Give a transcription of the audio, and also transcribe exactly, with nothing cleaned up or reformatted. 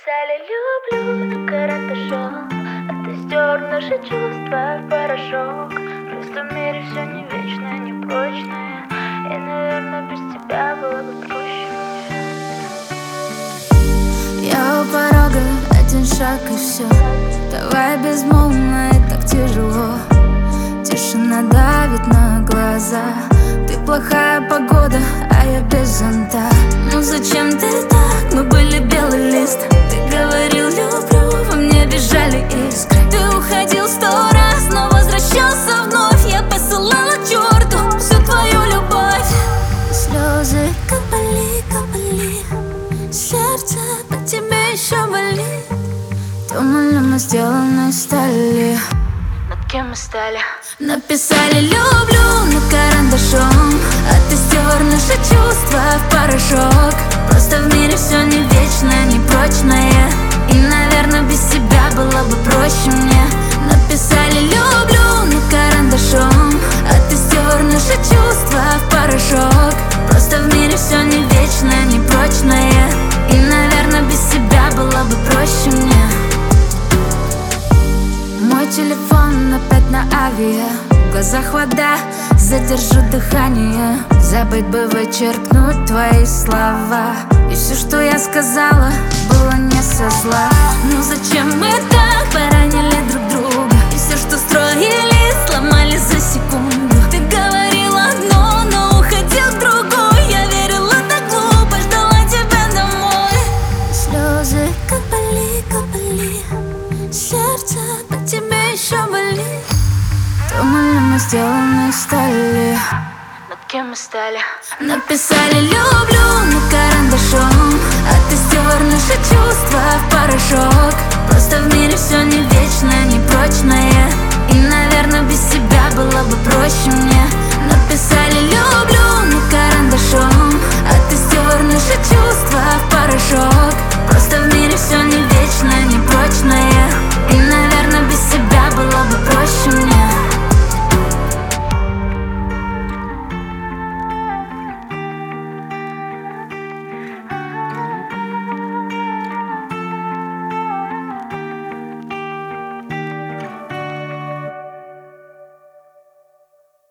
Написали люблю карандашом, а ты стер наши чувства в порошок. Просто в мире все не вечное, не прочное, и, наверное, без тебя было бы проще мне. Я у порога, один шаг и все. Давай безмолвно, и так тяжело. Тишина давит на глаза. Ты плохая погода, а я без зонта. Ну зачем ты так? Мы были белый лист. Ты говорил люблю, во мне бежали искры. Ты уходил сто раз, но возвращался вновь. Я посылала к черту всю твою любовь. Слезы капали, капали. Сердце по тебе еще болит. Думали, мы сделаны из стали. Над кем мы стали? Написали люблю на карандашом, а ты стер наши чувства в порошок. Просто в мире все не вечное, не прочное, и, наверное, без тебя было бы проще мне. Написали люблю на карандашом, а ты стер наши чувства в порошок. Просто в мире все не вечное, не прочное, и, наверное, без тебя было бы проще мне. Мой телефон опять на авиа, в глазах вода, задержу дыхание. Забыть бы вычеркнуть твои слова, и все, что я сказала, было не со зла. Ну зачем мы так поранили друг друга, и все, что строили, сломали за секунду. Ты говорил одно, но уходил другое. Я верила так глупо, ждала тебя домой. Слезы капали, капали. Сердце по тебе еще болит. Думали, мы сделаны из стали. Над кем мы стали? Написали люблю на карандашом, а ты стер наши